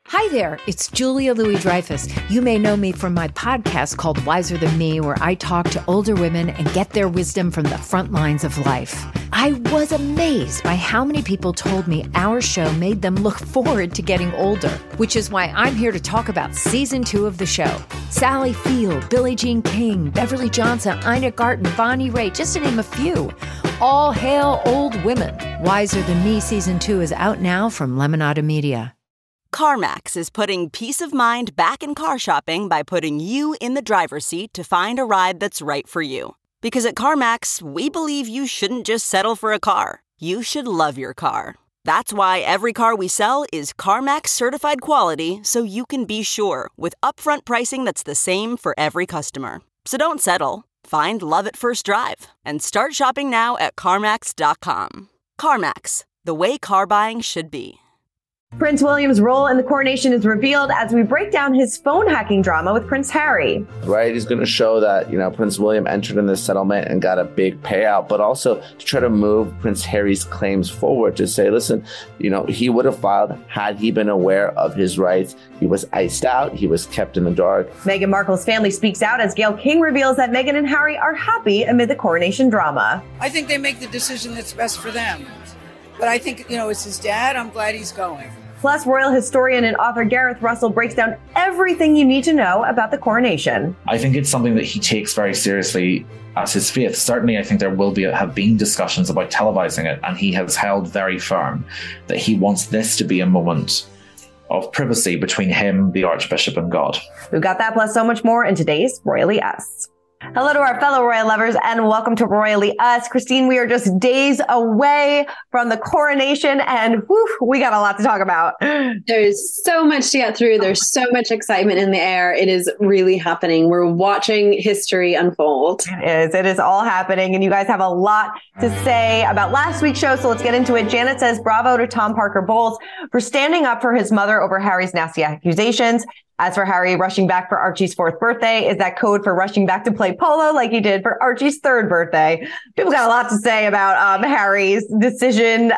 Hi there, it's Julia Louis-Dreyfus. You may know me from my podcast called Wiser Than Me, where I talk to older women and get their wisdom from the front lines of life. I was amazed by how many people told me our show made them look forward to getting older, which is why I'm here to talk about season 2 of the show. Sally Field, Billie Jean King, Beverly Johnson, Ina Garten, Bonnie Raitt, just to name a few. All hail old women. Wiser Than Me season 2 is out now from Lemonada Media. CarMax is putting peace of mind back in car shopping by putting you in the driver's seat to find a ride that's right for you. Because at CarMax, we believe you shouldn't just settle for a car. You should love your car. That's why every car we sell is CarMax certified quality, so you can be sure with upfront pricing that's the same for every customer. So don't settle. Find love at first drive and start shopping now at CarMax.com. CarMax, the way car buying should be. Prince William's role in the coronation is revealed as we break down his phone hacking drama with Prince Harry. Right, he's going to show that, Prince William entered in this settlement and got a big payout, but also to try to move Prince Harry's claims forward to say, listen, he would have filed had he been aware of his rights. He was iced out. He was kept in the dark. Meghan Markle's family speaks out as Gayle King reveals that Meghan and Harry are happy amid the coronation drama. I think they make the decision that's best for them. But I think, it's his dad. I'm glad he's going. Plus, royal historian and author Gareth Russell breaks down everything you need to know about the coronation. I think it's something that he takes very seriously as his faith. Certainly, I think there have been discussions about televising it, and he has held very firm that he wants this to be a moment of privacy between him, the Archbishop, and God. We've got that plus so much more in today's Royally Us. Hello to our fellow royal lovers and welcome to Royally Us. Christine, we are just days away from the coronation and we got a lot to talk about. There's so much to get through. There's so much excitement in the air. It is really happening. We're watching history unfold. It is all happening and you guys have a lot to say about last week's show. So let's get into it. Janet says bravo to Tom Parker Bowles for standing up for his mother over Harry's nasty accusations. As for Harry rushing back for Archie's 4th birthday, is that code for rushing back to play polo like he did for Archie's 3rd birthday? People got a lot to say about Harry's decision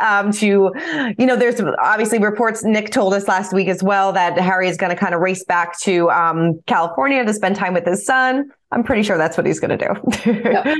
there's obviously reports, Nick told us last week as well, that Harry is going to kind of race back to California to spend time with his son. I'm pretty sure that's what he's going to do.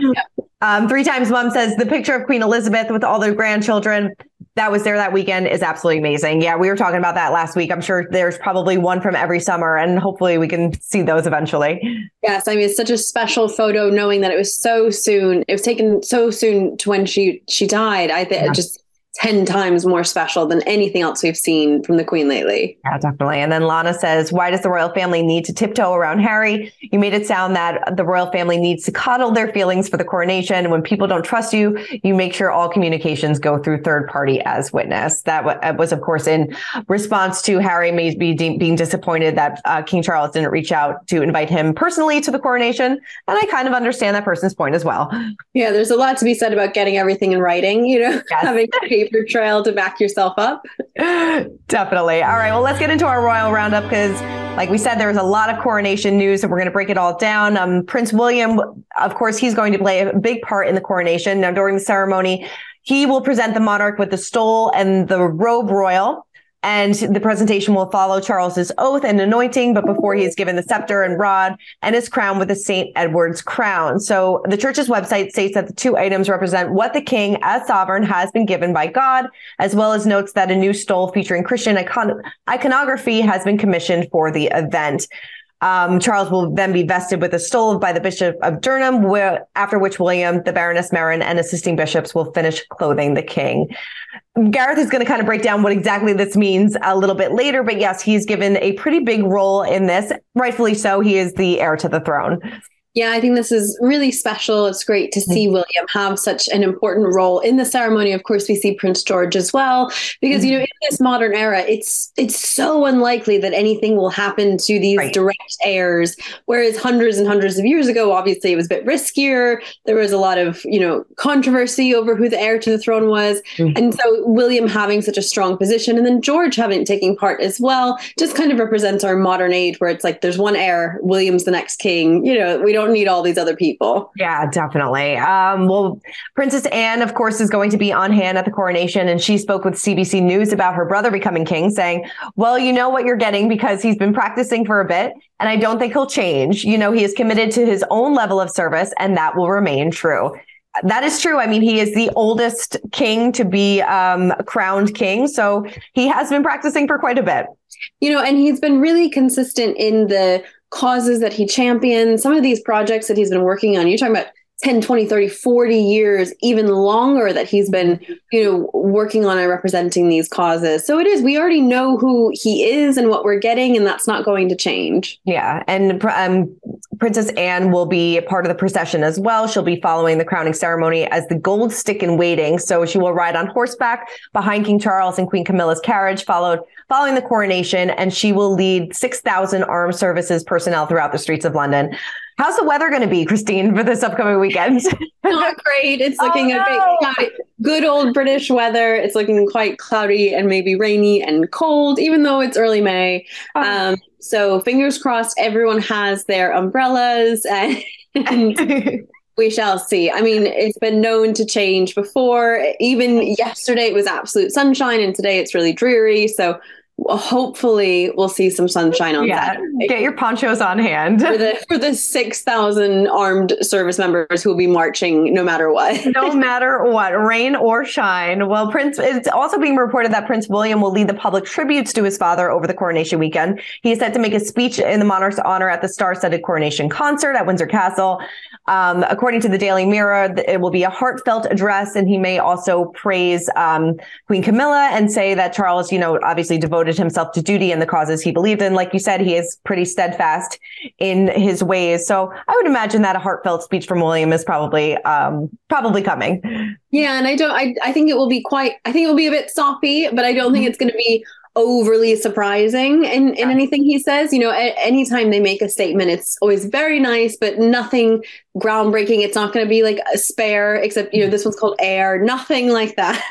Yep. 3 times Mom says the picture of Queen Elizabeth with all their grandchildren that was there that weekend is absolutely amazing. Yeah, we were talking about that last week. I'm sure there's probably one from every summer and hopefully we can see those eventually. Yes, I mean, it's such a special photo knowing that it was so soon. It was taken so soon to when she died. I think just 10 times more special than anything else we've seen from the Queen lately. Yeah, definitely. And then Lana says, why does the royal family need to tiptoe around Harry? You made it sound that the royal family needs to coddle their feelings for the coronation. When people don't trust you, you make sure all communications go through third party as witness. That was, of course, in response to Harry maybe being disappointed that King Charles didn't reach out to invite him personally to the coronation. And I kind of understand that person's point as well. Yeah, there's a lot to be said about getting everything in writing, yes. Having a paper trail to back yourself up. Definitely. All right. Well, let's get into our royal roundup because, like we said, there was a lot of coronation news and we're going to break it all down. Prince William, of course, he's going to play a big part in the coronation. Now, during the ceremony, he will present the monarch with the stole and the robe royal. And the presentation will follow Charles's oath and anointing, but before he is given the scepter and rod and is crowned with the St. Edward's crown. So the church's website states that the 2 items represent what the king as sovereign has been given by God, as well as notes that a new stole featuring Christian iconography has been commissioned for the event. Charles will then be vested with a stole by the Bishop of Durham, after which William, the Baroness Marin, and assisting bishops will finish clothing the king. Gareth is going to kind of break down what exactly this means a little bit later, but yes, he's given a pretty big role in this. Rightfully so. He is the heir to the throne. Yeah, I think this is really special. It's great to see William have such an important role in the ceremony. Of course, we see Prince George as well, because, in this modern era, it's so unlikely that anything will happen to these direct heirs. Whereas hundreds and hundreds of years ago, obviously, it was a bit riskier. There was a lot of, controversy over who the heir to the throne was. And so William having such a strong position and then George taking part as well, just kind of represents our modern age where it's like there's one heir, William's the next king. We don't don't need all these other people. Yeah, definitely. Well, Princess Anne, of course, is going to be on hand at the coronation, and she spoke with CBC News about her brother becoming king, saying, well, you know what you're getting because he's been practicing for a bit, and I don't think he'll change. You know, he is committed to his own level of service, and that will remain true. That is true. I mean, he is the oldest king to be crowned king, so he has been practicing for quite a bit. You know, and he's been really consistent in the causes that he champions. Some of these projects that he's been working on, you're talking about 10, 20, 30, 40 years, even longer that he's been, you know, working on and representing these causes. So it is, we already know who he is and what we're getting, and that's not going to change. Yeah. And Princess Anne will be a part of the procession as well. She'll be following the crowning ceremony as the gold stick in waiting. So she will ride on horseback behind King Charles and Queen Camilla's carriage, following the coronation, and she will lead 6,000 armed services personnel throughout the streets of London. How's the weather going to be, Christine, for this upcoming weekend? Not great. It's looking a bit cloudy. Good old British weather. It's looking quite cloudy and maybe rainy and cold, even though it's early May. So fingers crossed, everyone has their umbrellas and we shall see. I mean, it's been known to change before. Even yesterday, it was absolute sunshine, and today it's really dreary. So hopefully we'll see some sunshine on Saturday. Get your ponchos on hand for the 6,000 armed service members who will be marching no matter what. No matter what, rain or shine. Well, it's also being reported that Prince William will lead the public tributes to his father over the coronation weekend. He is set to make a speech in the monarch's honor at the star-studded coronation concert at Windsor Castle. According to the Daily Mirror, it will be a heartfelt address, and he may also praise Queen Camilla and say that Charles, you know, obviously devoted himself to duty and the causes he believed in. Like you said, he is pretty steadfast in his ways. So I would imagine that a heartfelt speech from William is probably coming. Yeah, and I think it will be I think it will be a bit soppy, but I don't think it's going to be overly surprising in anything he says. You know, anytime they make a statement, it's always very nice, but nothing groundbreaking. It's not going to be like a spare, except, you know, this one's called Air, nothing like that.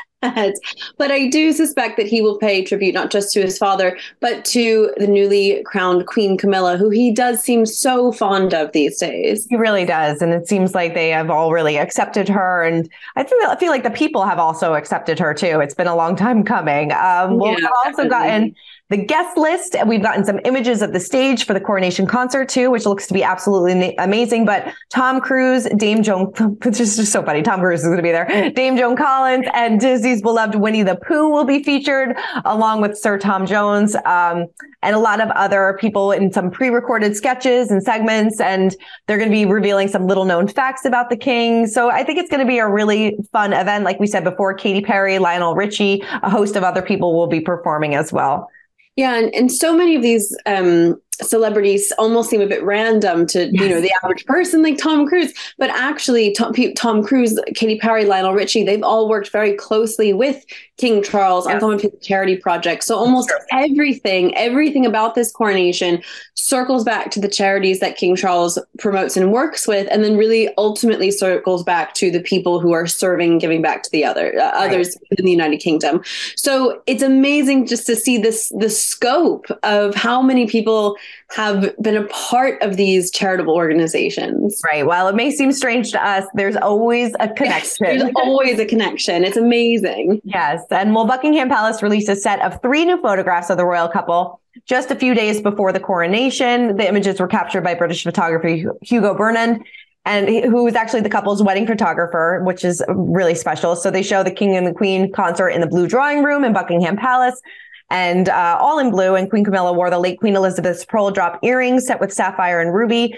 But I do suspect that he will pay tribute not just to his father, but to the newly crowned Queen Camilla, who he does seem so fond of these days. He really does. And it seems like they have all really accepted her. And I feel like the people have also accepted her, too. It's been a long time coming. We've also gotten the guest list, and we've gotten some images of the stage for the coronation concert, too, which looks to be absolutely amazing. But Tom Cruise, Dame Joan, it's just so funny. Tom Cruise is going to be there. Dame Joan Collins and Disney's beloved Winnie the Pooh will be featured, along with Sir Tom Jones, and a lot of other people in some pre-recorded sketches and segments. And they're going to be revealing some little known facts about the king. So I think it's going to be a really fun event. Like we said before, Katy Perry, Lionel Richie, a host of other people will be performing as well. Yeah, and so many of these celebrities almost seem a bit random to, you know, the average person like Tom Cruise, but actually Tom Cruise, Katy Perry, Lionel Richie, they've all worked very closely with King Charles on some of his charity projects. So almost everything about this coronation circles back to the charities that King Charles promotes and works with, and then really ultimately circles back to the people who are serving, giving back to the others in the United Kingdom. So it's amazing just to see the scope of how many people have been a part of these charitable organizations. Right. While it may seem strange to us, there's always a connection. Yes, there's always a connection. It's amazing. Yes. And Buckingham Palace released a set of 3 new photographs of the royal couple just a few days before the coronation. The images were captured by British photographer Hugo Burnand, and who is actually the couple's wedding photographer, which is really special. So they show the King and the Queen concert in the Blue Drawing Room in Buckingham Palace, and all in blue. And Queen Camilla wore the late Queen Elizabeth's pearl drop earrings set with sapphire and ruby.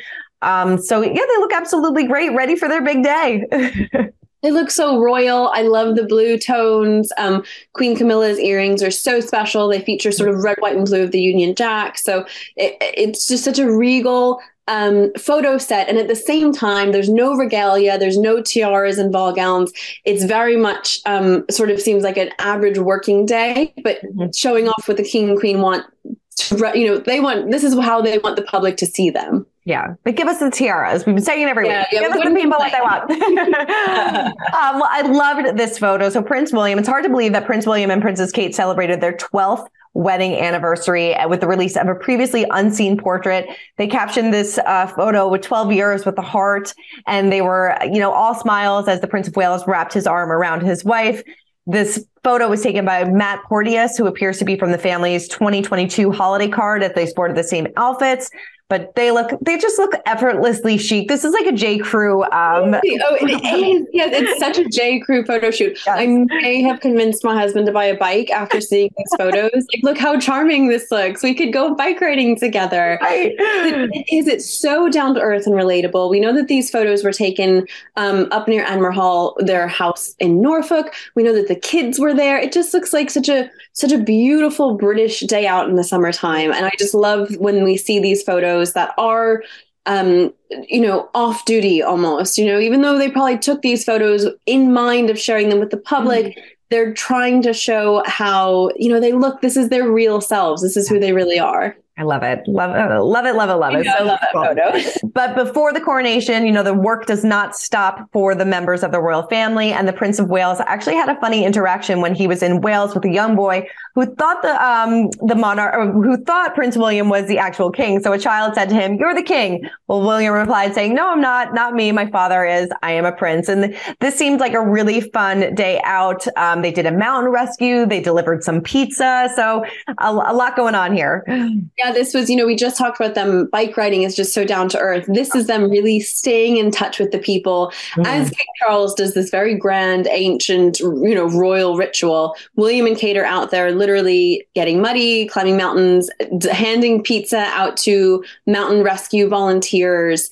So yeah, they look absolutely great, ready for their big day. They look so royal. I love the blue tones. Queen Camilla's earrings are so special. They feature sort of red, white, and blue of the Union Jack. So it's just such a regal photo set. And at the same time, there's no regalia, there's no tiaras and ball gowns. It's very much sort of seems like an average working day, but showing off what the King and Queen want to, you know, this is how they want the public to see them. Yeah, but give us the tiaras. We've been saying it every week. Give us the people what they want. Well, I loved this photo. So Prince William, it's hard to believe that Prince William and Princess Kate celebrated their 12th wedding anniversary with the release of a previously unseen portrait. They captioned this photo with 12 years with the heart, and they were, all smiles as the Prince of Wales wrapped his arm around his wife. This photo was taken by Matt Porteous, who appears to be from the family's 2022 holiday card, as they sported the same outfits. But they just look effortlessly chic. This is like a J. Crew. It is. Yeah, it's such a J. Crew photo shoot. Yes. I may have convinced my husband to buy a bike after seeing these photos. Like, look how charming this looks. We could go bike riding together. Right. It's so down to earth and relatable. We know that these photos were taken up near Anmer Hall, their house in Norfolk. We know that the kids were there. It just looks like such a beautiful British day out in the summertime. And I just love when we see these photos that are, off duty almost, even though they probably took these photos in mind of sharing them with the public, they're trying to show how, they look, this is their real selves. This is who they really are. I love it. Love it. I love that photo. But before the coronation, the work does not stop for the members of the royal family. And the Prince of Wales actually had a funny interaction when he was in Wales with a young boy who thought the monarch, or who thought Prince William was the actual king. So a child said to him, "You're the king." Well, William replied saying, "No, I'm not me. My father is. I am a prince." And this seemed like a really fun day out. They did a mountain rescue. They delivered some pizza. So a lot going on here. Yeah, this was, we just talked about them. Bike riding is just so down to earth. This is them really staying in touch with the people. As King Charles does this very grand, ancient, royal ritual, William and Kate are out there literally getting muddy, climbing mountains, handing pizza out to mountain rescue volunteers.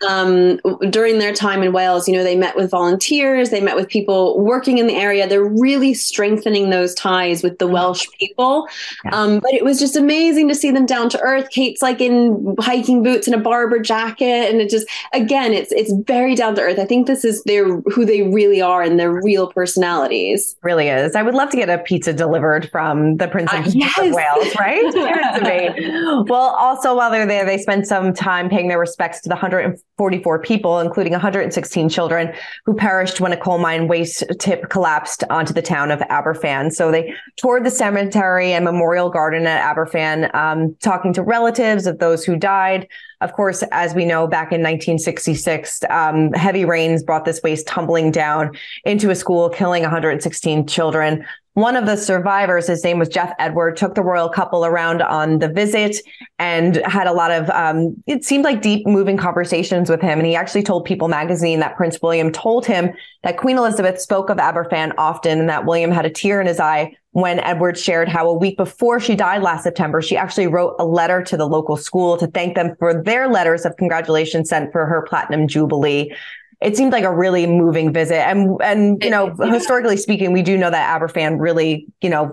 During their time in Wales, they met with volunteers, they met with people working in the area. They're really strengthening those ties with the Welsh people. But it was just amazing to see them down to earth. Kate's like in hiking boots and a Barbour jacket, and it just, again, it's very down to earth. I think this is who they really are and their real personalities. Really is. I would love to get a pizza delivered from the Prince of Wales, right? To me. Well, also while they're there, they spend some time paying their respects to the 144 people, including 116 children, who perished when a coal mine waste tip collapsed onto the town of Aberfan. So they toured the cemetery and memorial garden at Aberfan, talking to relatives of those who died. Of course, as we know, back in 1966, heavy rains brought this waste tumbling down into a school, killing 116 children. One of the survivors, his name was Jeff Edward, took the royal couple around on the visit and had a lot of, it seemed like deep, moving conversations with him. And he actually told People magazine that Prince William told him that Queen Elizabeth spoke of Aberfan often, and that William had a tear in his eye when Edward shared how a week before she died last September, she actually wrote a letter to the local school to thank them for their letters of congratulations sent for her platinum jubilee. It seemed like a really moving visit. And historically speaking, we do know that Aberfan really,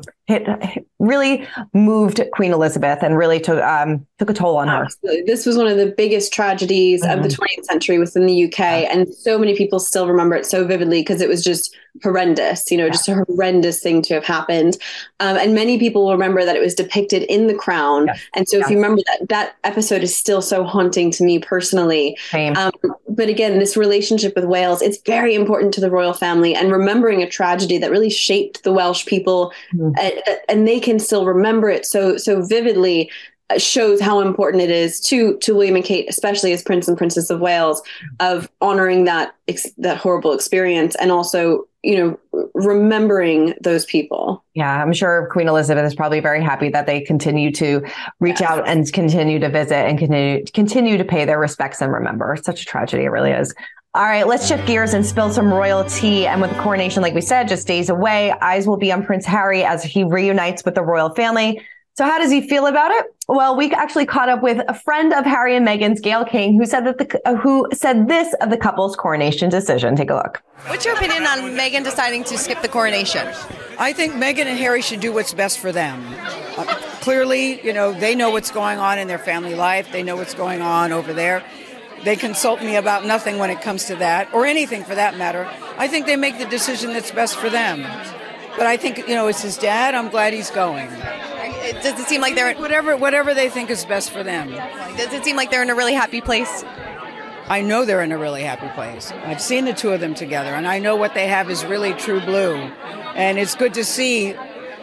really moved Queen Elizabeth and really took a toll on her. Absolutely. This was one of the biggest tragedies of the 20th century within the UK. And so many people still remember it so vividly because it was just horrendous, just a horrendous thing to have happened. And many people will remember that it was depicted in The Crown. Yes. And so if you remember that episode is still so haunting to me personally. But again, this relationship with Wales, it's very important to the royal family, and remembering a tragedy that really shaped the Welsh people and they can still remember it so vividly shows how important it is to William and Kate, especially as Prince and Princess of Wales, of honoring that horrible experience and also, remembering those people. Yeah, I'm sure Queen Elizabeth is probably very happy that they continue to reach out and continue to visit and continue to pay their respects and remember. It's such a tragedy. It really is. All right, let's shift gears and spill some royal tea. And with the coronation, like we said, just days away, eyes will be on Prince Harry as he reunites with the royal family. So how does he feel about it? Well, we actually caught up with a friend of Harry and Meghan's, Gayle King, who said this of the couple's coronation decision. Take a look. What's your opinion on Meghan deciding to skip the coronation? I think Meghan and Harry should do what's best for them. Clearly, they know what's going on in their family life. They know what's going on over there. They consult me about nothing when it comes to that, or anything for that matter. I think they make the decision that's best for them. But I think, it's his dad. I'm glad he's going. Does it seem like they're whatever they think is best for them? Does it seem like they're in a really happy place? I know they're in a really happy place. I've seen the two of them together, and I know what they have is really true blue. And it's good to see,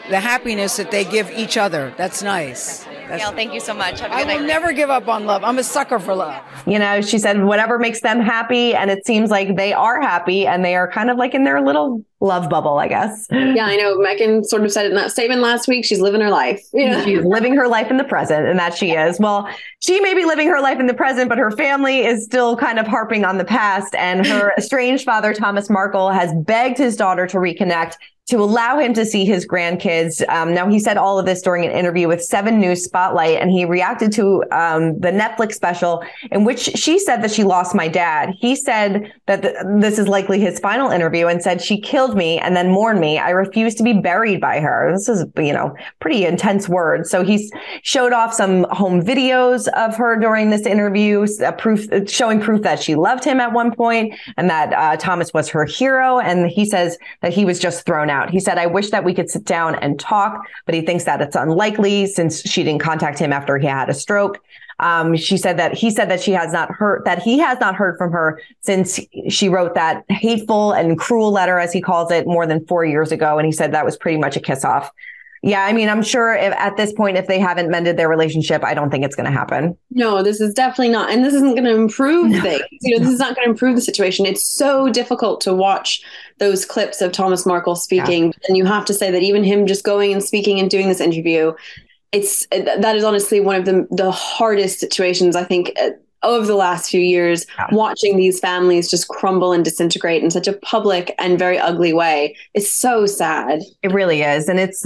the happiness that they give each other. That's nice. Gail, thank you so much. Have a I good will night. never give up on love. I'm a sucker for love. You know, she said whatever makes them happy. And it seems like they are happy and they are kind of like in their little love bubble, I guess. Yeah, I know. Megan sort of said it in that statement last week. She's living her life. She's living her life in the present, and that she is. Well, she may be living her life in the present, but her family is still kind of harping on the past. And her estranged father, Thomas Markle, has begged his daughter to reconnect, to allow him to see his grandkids. Now, he said all of this during an interview with 7 News Spotlight, and he reacted to the Netflix special in which she said that she lost my dad. He said that this is likely his final interview and said, she killed me and then mourned me. I refuse to be buried by her. This is, pretty intense words. So he showed off some home videos of her during this interview, showing proof that she loved him at one point and that Thomas was her hero. And he says that he was just thrown out. He said, I wish that we could sit down and talk, but he thinks that it's unlikely since she didn't contact him after he had a stroke. He said that he has not heard from her since she wrote that hateful and cruel letter, as he calls it, more than 4 years ago. And he said that was pretty much a kiss off. Yeah, I mean, I'm sure at this point, if they haven't mended their relationship, I don't think it's going to happen. No, this is definitely not. And this isn't going to improve things. This is not going to improve the situation. It's so difficult to watch those clips of Thomas Markle speaking. Yeah. And you have to say that even him just going and speaking and doing this interview, that is honestly one of the hardest situations, I think, over the last few years, watching these families just crumble and disintegrate in such a public and very ugly way. It's so sad. It really is. And it's,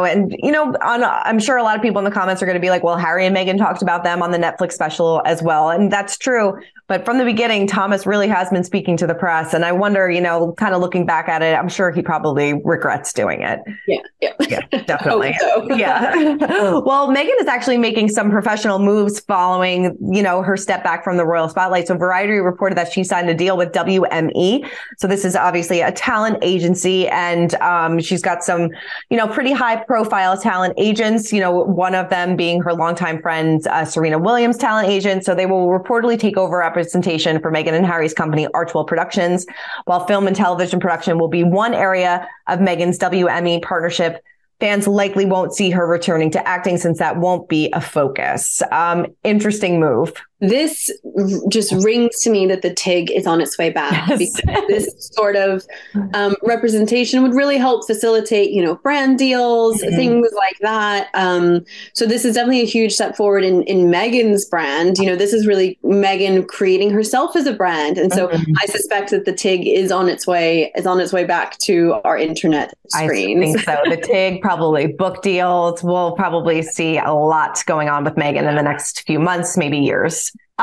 I'm sure a lot of people in the comments are going to be like, well, Harry and Meghan talked about them on the Netflix special as well. And that's true. But from the beginning, Thomas really has been speaking to the press. And I wonder, kind of looking back at it, I'm sure he probably regrets doing it. Yeah, definitely. So. Yeah. Well, Meghan is actually making some professional moves following, her step back from the royal spotlight. So Variety reported that she signed a deal with WME. So this is obviously a talent agency. And she's got some, pretty high profile talent agents, one of them being her longtime friend, Serena Williams' talent agent. So they will reportedly take over representation for Meghan and Harry's company, Archwell Productions, while film and television production will be one area of Meghan's WME partnership. Fans likely won't see her returning to acting since that won't be a focus. Interesting move. This just rings to me that the TIG is on its way back. Yes. Because this sort of representation would really help facilitate, brand deals, things like that. So this is definitely a huge step forward in Meghan's brand. This is really Meghan creating herself as a brand. And so I suspect that the TIG is on its way back to our internet screens. I think so. The TIG, probably book deals. We'll probably see a lot going on with Meghan in the next few months, maybe years.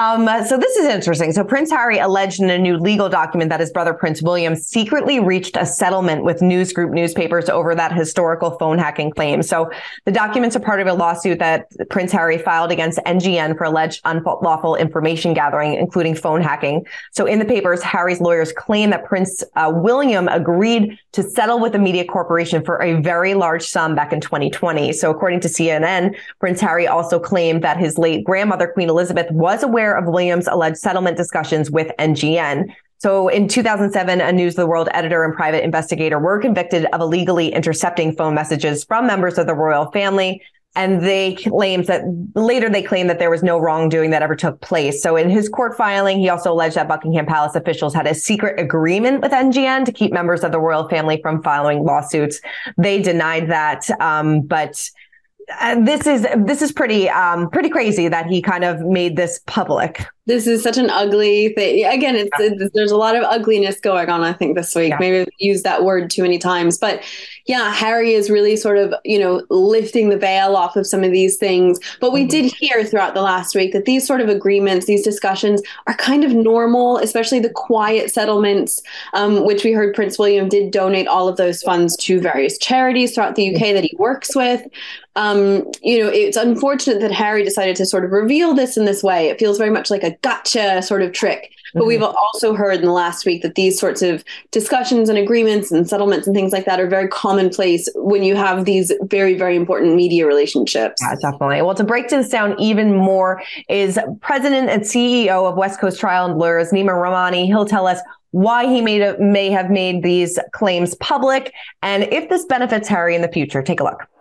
So this is interesting. So Prince Harry alleged in a new legal document that his brother Prince William secretly reached a settlement with News Group newspapers over that historical phone hacking claim. So the documents are part of a lawsuit that Prince Harry filed against NGN for alleged unlawful information gathering, including phone hacking. So in the papers, Harry's lawyers claim that Prince William agreed to settle with the media corporation for a very large sum back in 2020. So according to CNN, Prince Harry also claimed that his late grandmother, Queen Elizabeth, was aware of Williams' alleged settlement discussions with NGN. So in 2007, a News of the World editor and private investigator were convicted of illegally intercepting phone messages from members of the royal family. And they claimed that there was no wrongdoing that ever took place. So in his court filing, he also alleged that Buckingham Palace officials had a secret agreement with NGN to keep members of the royal family from filing lawsuits. They denied that. But this is pretty crazy that he kind of made this public. This is such an ugly thing. Again, there's a lot of ugliness going on, I think, this week. Yeah. Maybe I've used that word too many times. But yeah, Harry is really sort of, lifting the veil off of some of these things. But we did hear throughout the last week that these sort of agreements, these discussions are kind of normal, especially the quiet settlements, which we heard Prince William did donate all of those funds to various charities throughout the UK that he works with. It's unfortunate that Harry decided to sort of reveal this in this way. It feels very much like a gotcha sort of trick. But we've also heard in the last week that these sorts of discussions and agreements and settlements and things like that are very commonplace when you have these very, very important media relationships. Yeah, definitely. Well, to break this down even more is President and CEO of West Coast Trial and Lawyers, Nima Rahmani. He'll tell us why he may have made these claims public and if this benefits Harry in the future. Take a look.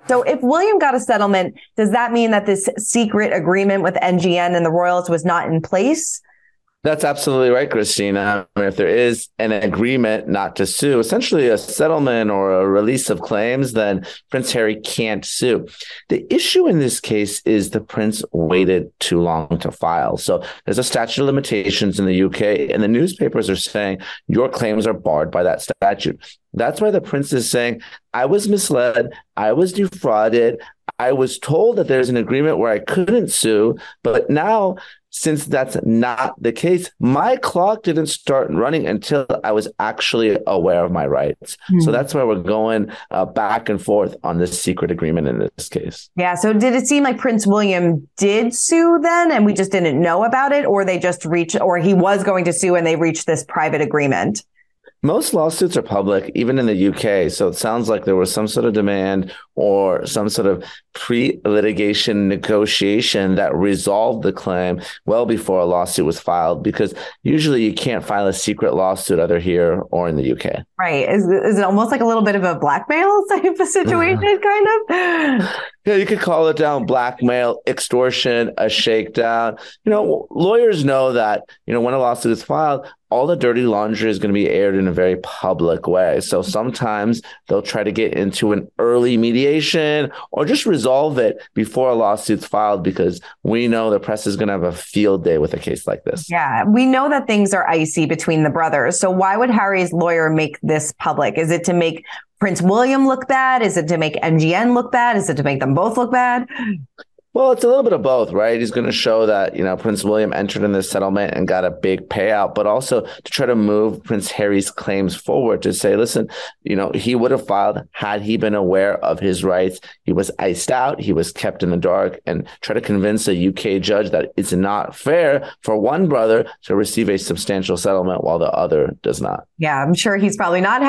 So if William got a settlement, does that mean that this secret agreement with NGN and the royals was not in place? That's absolutely right, Christina. I mean, if there is an agreement not to sue, essentially a settlement or a release of claims, then Prince Harry can't sue. The issue in this case is the prince waited too long to file. So there's a statute of limitations in the UK, and the newspapers are saying your claims are barred by that statute. That's why the prince is saying, I was misled, I was defrauded, I was told that there's an agreement where I couldn't sue, but now, since that's not the case, my clock didn't start running until I was actually aware of my rights. So that's why we're going back and forth on this secret agreement in this case. Yeah. So did it seem like Prince William did sue then and we just didn't know about it, or they just reached, or he was going to sue and they reached this private agreement? Most lawsuits are public, even in the UK. So it sounds like there was some sort of demand or some sort of pre-litigation negotiation that resolved the claim well before a lawsuit was filed, because usually you can't file a secret lawsuit either here or in the UK. Right. Is it almost like a little bit of a blackmail type of situation, kind of? Yeah, you could call it down blackmail, extortion, a shakedown. Lawyers know that, when a lawsuit is filed, all the dirty laundry is going to be aired in a very public way. So sometimes they'll try to get into an early mediation or just resolve it before a lawsuit's filed, because we know the press is going to have a field day with a case like this. Yeah, we know that things are icy between the brothers. So why would Harry's lawyer make this public? Is it to make Prince William look bad? Is it to make NGN look bad? Is it to make them both look bad? Well, it's a little bit of both, right? He's going to show that, Prince William entered in this settlement and got a big payout, but also to try to move Prince Harry's claims forward to say, listen, he would have filed had he been aware of his rights. He was iced out. He was kept in the dark, and try to convince a UK judge that it's not fair for one brother to receive a substantial settlement while the other does not. Yeah, I'm sure he's probably not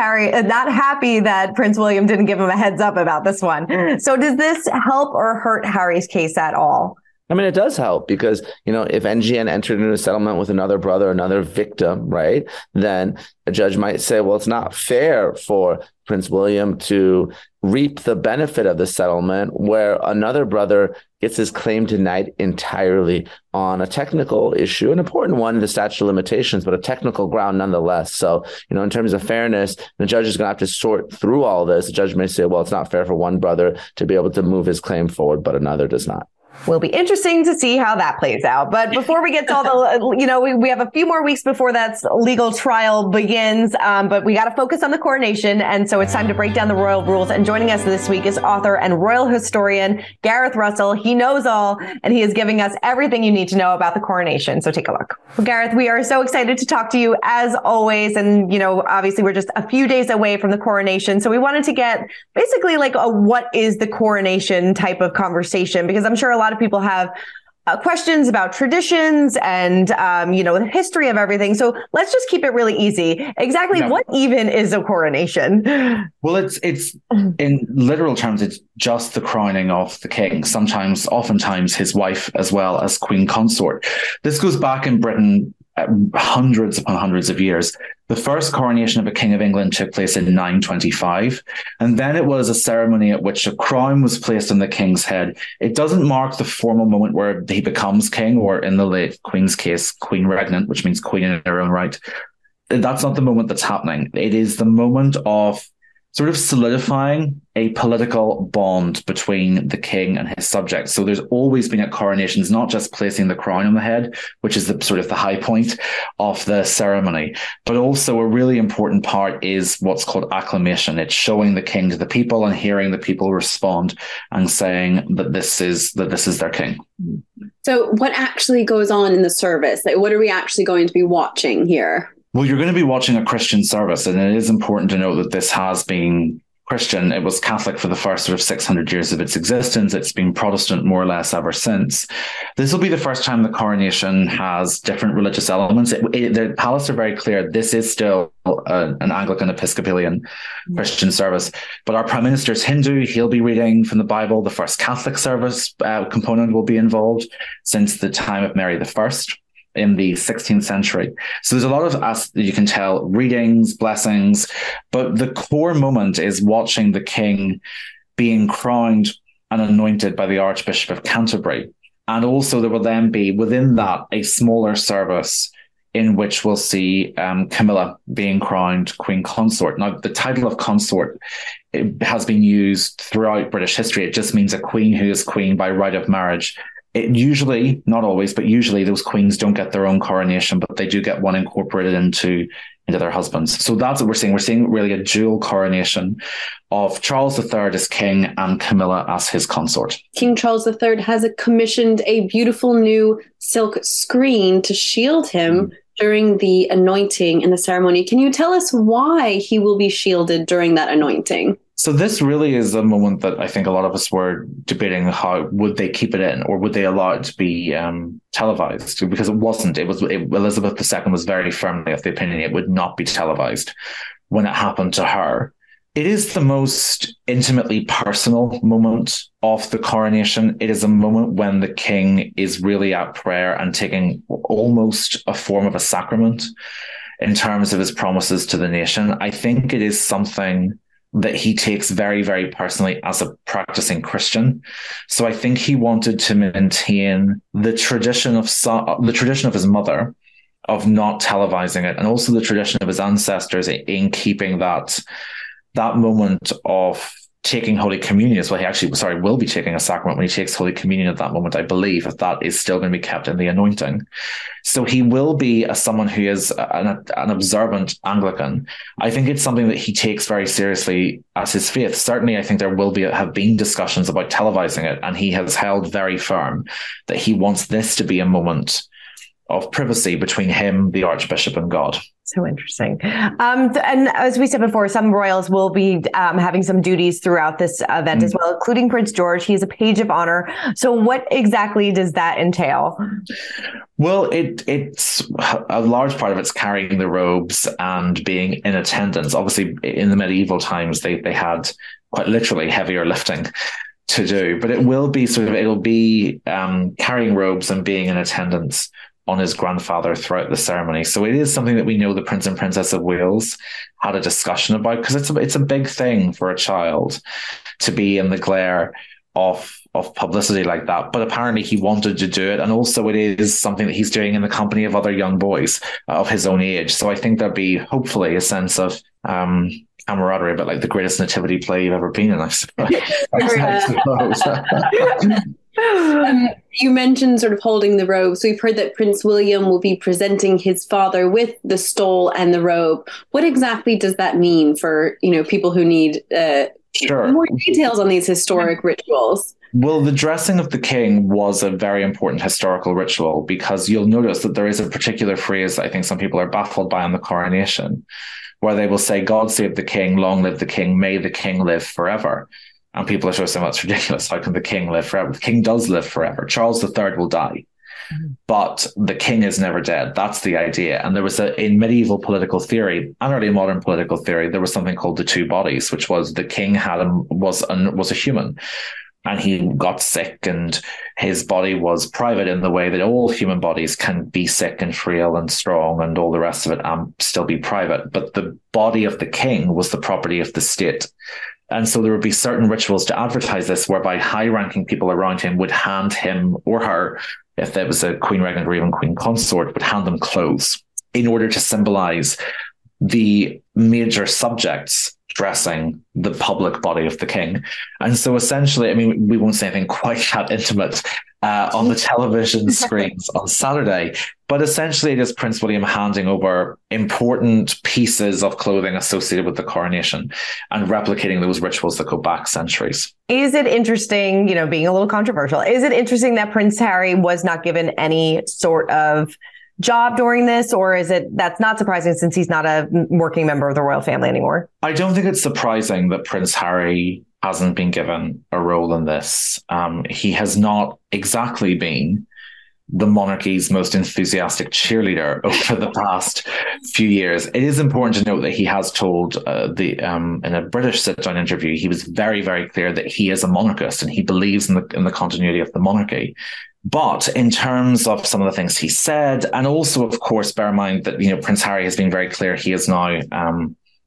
happy that Prince William didn't give him a heads up about this one. So does this help or hurt Harry's case at all? I mean, it does help because, if NGN entered into a settlement with another brother, another victim, right, then a judge might say, well, it's not fair for Prince William to reap the benefit of the settlement where another brother gets his claim denied entirely on a technical issue, an important one, the statute of limitations, but a technical ground nonetheless. So, in terms of fairness, the judge is going to have to sort through all this. The judge may say, well, it's not fair for one brother to be able to move his claim forward, but another does not. Will be interesting to see how that plays out. But before we get to all the, we have a few more weeks before that legal trial begins. But we got to focus on the coronation. And so it's time to break down the royal rules. And joining us this week is author and royal historian Gareth Russell. He knows all, and he is giving us everything you need to know about the coronation. So take a look. Well, Gareth, we are so excited to talk to you as always. And, obviously we're just a few days away from the coronation. So we wanted to get basically like a what is the coronation type of conversation, because I'm sure a lot of people have questions about traditions and, the history of everything. So let's just keep it really easy. Exactly. No. What even is a coronation? Well, it's in literal terms, it's just the crowning of the king, oftentimes his wife as well as queen consort. This goes back in Britain hundreds upon hundreds of years. The first coronation of a king of England took place in 925, and then it was a ceremony at which a crown was placed on the king's head. It doesn't mark the formal moment where he becomes king, or in the late queen's case, queen regnant, which means queen in her own right. That's not the moment that's happening. It is the moment of sort of solidifying a political bond between the king and his subjects. So there's always been at coronations, not just placing the crown on the head, which is the sort of the high point of the ceremony, but also a really important part is what's called acclamation. It's showing the king to the people and hearing the people respond and saying that this is their king. So what actually goes on in the service? Like, what are we actually going to be watching here? Well, you're going to be watching a Christian service, and it is important to note that this has been Christian. It was Catholic for the first sort of 600 years of its existence. It's been Protestant more or less ever since. This will be the first time the coronation has different religious elements. The palace are very clear. This is still an Anglican Episcopalian Christian service, but our Prime Minister is Hindu. He'll be reading from the Bible. The first Catholic service component will be involved since the time of Mary I. in the 16th century. So there's a lot of, as you can tell, readings, blessings, but the core moment is watching the king being crowned and anointed by the Archbishop of Canterbury. And also there will then be within that a smaller service in which we'll see Camilla being crowned Queen Consort. Now, the title of consort has been used throughout British history. It just means a queen who is queen by right of marriage. It usually, not always, but usually those queens don't get their own coronation, but they do get one incorporated into their husbands. So that's what we're seeing. We're seeing really a dual coronation of Charles III as king and Camilla as his consort. King Charles III has commissioned a beautiful new silk screen to shield him during the anointing and the ceremony. Can you tell us why he will be shielded during that anointing? So this really is a moment that I think a lot of us were debating how would they keep it in or would they allow it to be televised, because it wasn't. Elizabeth II was very firmly of the opinion it would not be televised when it happened to her. It is the most intimately personal moment of the coronation. It is a moment when the king is really at prayer and taking almost a form of a sacrament in terms of his promises to the nation. I think it is something that he takes very, very personally as a practicing Christian. So I think he wanted to maintain the tradition of his mother of not televising it, and also the tradition of his ancestors in keeping that moment of taking Holy Communion as well. He actually, will be taking a sacrament when he takes Holy Communion at that moment, I believe, if that is still going to be kept in the anointing. So he will be someone who is an observant Anglican. I think it's something that he takes very seriously as his faith. Certainly, I think there will have been discussions about televising it, and he has held very firm that he wants this to be a moment of privacy between him, the Archbishop, and God. So interesting. And as we said before, some royals will be having some duties throughout this event as well, including Prince George. He's a page of honor. So what exactly does that entail? Well, it's a large part of it's carrying the robes and being in attendance. Obviously, in the medieval times, they had quite literally heavier lifting to do, but it'll be carrying robes and being in attendance on his grandfather throughout the ceremony. So it is something that we know the Prince and Princess of Wales had a discussion about, because it's a big thing for a child to be in the glare of publicity like that. But apparently he wanted to do it. And also it is something that he's doing in the company of other young boys of his own age. So I think there'll be hopefully a sense of camaraderie, a bit like the greatest nativity play you've ever been in, I suppose. You mentioned sort of holding the robe. So we've heard that Prince William will be presenting his father with the stole and the robe. What exactly does that mean for, people who need more details on these historic rituals? Well, the dressing of the king was a very important historical ritual, because you'll notice that there is a particular phrase that I think some people are baffled by on the coronation, where they will say, "God save the king, long live the king, may the king live forever." And people are sort of saying, that's ridiculous. How can the king live forever? The king does live forever. Charles III will die, but the king is never dead. That's the idea. And there was in medieval political theory and early modern political theory, there was something called the two bodies, which was the king was a human, and he got sick, and his body was private in the way that all human bodies can be sick and frail and strong and all the rest of it and still be private. But the body of the king was the property of the state. And so there would be certain rituals to advertise this, whereby high-ranking people around him would hand him or her, if there was a queen regent or even queen consort, would hand them clothes in order to symbolize the major subjects dressing the public body of the king. And so essentially, we won't say anything quite that intimate on the television screens on Saturday, but essentially it is Prince William handing over important pieces of clothing associated with the coronation and replicating those rituals that go back centuries. Is it interesting, being a little controversial, is it interesting that Prince Harry was not given any sort of job during this, or is it that's not surprising since he's not a working member of the royal family anymore? I don't think it's surprising that Prince Harry hasn't been given a role in this. He has not exactly been the monarchy's most enthusiastic cheerleader over the past few years. It is important to note that he has told in a British sit-down interview, he was very, very clear that he is a monarchist and he believes in the continuity of the monarchy. But in terms of some of the things he said, and also, of course, bear in mind that Prince Harry has been very clear he is now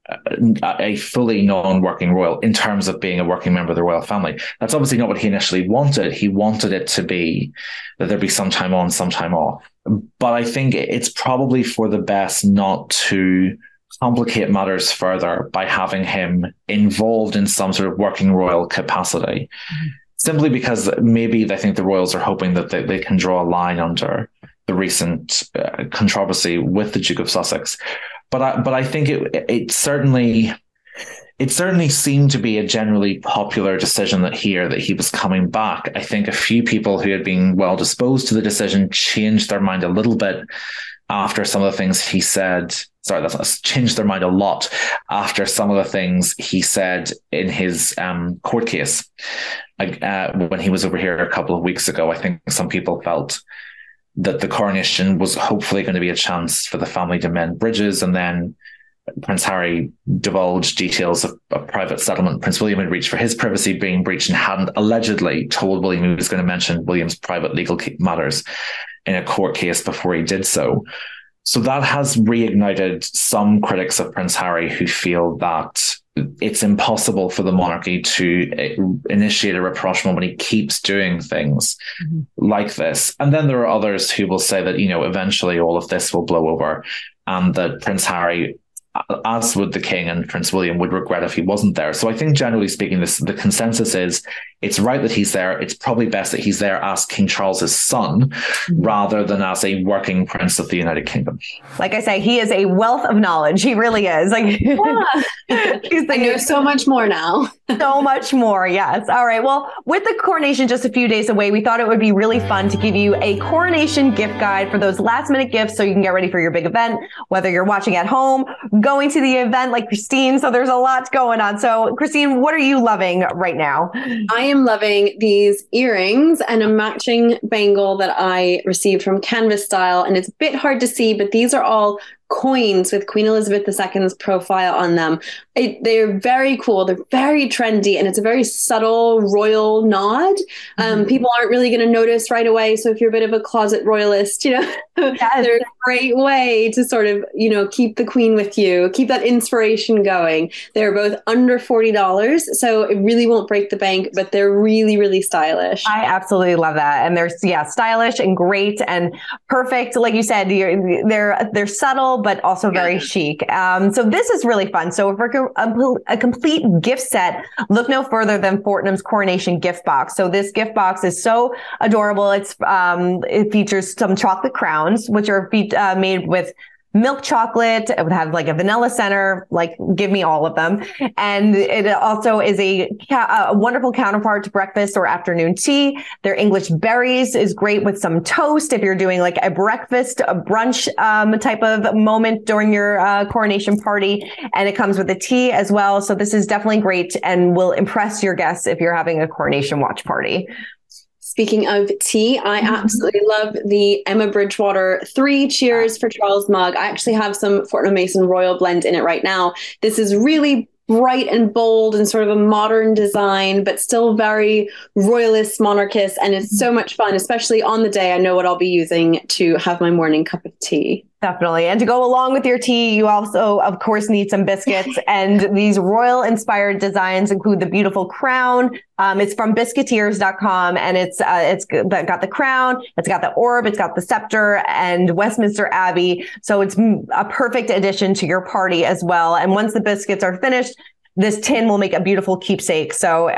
a fully non-working royal in terms of being a working member of the royal family. That's obviously not what he initially wanted. He wanted it to be that there'd be some time on, some time off. But I think it's probably for the best not to complicate matters further by having him involved in some sort of working royal capacity. Simply because maybe they think the royals are hoping that they can draw a line under the recent controversy with the Duke of Sussex. But I think it certainly seemed to be a generally popular decision that he was coming back. I think a few people who had been well disposed to the decision changed their mind a little bit after some of the things he said. Sorry, that's changed their mind a lot after some of the things he said in his court case. When he was over here a couple of weeks ago, I think some people felt that the coronation was hopefully going to be a chance for the family to mend bridges, and then Prince Harry divulged details of a private settlement Prince William had reached for his privacy being breached and hadn't allegedly told William he was going to mention William's private legal matters in a court case before he did so. So that has reignited some critics of Prince Harry who feel that it's impossible for the monarchy to initiate a rapprochement when he keeps doing things like this. And then there are others who will say that, eventually all of this will blow over and that Prince Harry, as would the King and Prince William, would regret if he wasn't there. So I think generally speaking, the consensus is it's right that he's there. It's probably best that he's there as King Charles's son rather than as a working prince of the United Kingdom. Like I say, he is a wealth of knowledge. He really is. I know so much more now. So much more. Yes. All right. Well, with the coronation just a few days away, we thought it would be really fun to give you a coronation gift guide for those last minute gifts so you can get ready for your big event, whether you're watching at home, going to the event like Christine. So there's a lot going on. So Christine, what are you loving right now? I am loving these earrings and a matching bangle that I received from Canvas Style. And it's a bit hard to see, but these are all coins with Queen Elizabeth II's profile on them. They're very cool. They're very trendy, and it's a very subtle royal nod. People aren't really going to notice right away. So if you're a bit of a closet royalist, they're a great way to sort of, keep the Queen with you, keep that inspiration going. They're both under $40, so it really won't break the bank, but they're really, really stylish. I absolutely love that. And they're, stylish and great and perfect. Like you said, they're subtle, but also very chic. So this is really fun. So for a complete gift set, look no further than Fortnum's Coronation gift box. So this gift box is so adorable. It features some chocolate crowns, which are made with milk chocolate. It would have like a vanilla center, like give me all of them. And it also is a wonderful counterpart to breakfast or afternoon tea. Their English berries is great with some toast if you're doing like a breakfast, a brunch type of moment during your coronation party. And it comes with a tea as well. So this is definitely great and will impress your guests if you're having a coronation watch party. Speaking of tea, I absolutely love the Emma Bridgewater 3 Cheers for Charles mug. I actually have some Fortnum Mason Royal Blend in it right now. This is really bright and bold and sort of a modern design, but still very royalist, monarchist. And it's so much fun, especially on the day I know what I'll be using to have my morning cup of tea. Definitely. And to go along with your tea, you also, of course, need some biscuits. And these royal inspired designs include the beautiful crown. It's from biscuiteers.com, and it's got the crown, it's got the orb, it's got the scepter and Westminster Abbey. So it's a perfect addition to your party as well. And once the biscuits are finished, this tin will make a beautiful keepsake. So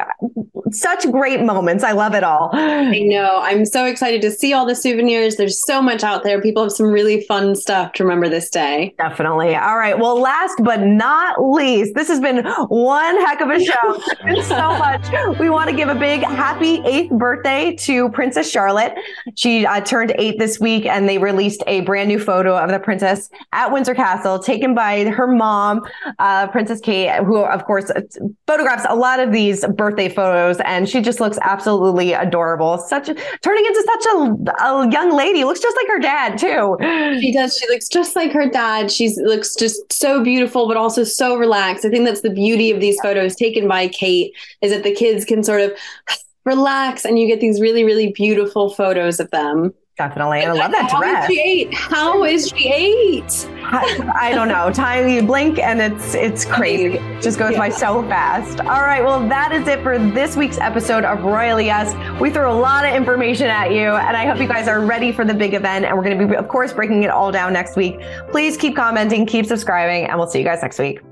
such great moments. I love it all. I know. I'm so excited to see all the souvenirs. There's so much out there. People have some really fun stuff to remember this day. Definitely. All right. Well, last but not least, this has been one heck of a show. Thanks so much. We want to give a big happy 8th birthday to Princess Charlotte. She turned 8 this week, and they released a brand new photo of the princess at Windsor Castle, taken by her mom, Princess Kate, who, of course, photographs a lot of these birthday photos, and she just looks absolutely adorable. Turning into such a young lady. Looks just like her dad too. She does. She looks just like her dad. She looks just so beautiful, but also so relaxed. I think that's the beauty of these photos taken by Kate, is that the kids can sort of relax, and you get these really, really beautiful photos of them. Definitely. And I love that dress. How is she 8? I don't know. Time, you blink and it's crazy. It just goes by so fast. All right. Well, that is it for this week's episode of Royally Yes. We threw a lot of information at you, and I hope you guys are ready for the big event. And we're going to be, of course, breaking it all down next week. Please keep commenting, keep subscribing, and we'll see you guys next week.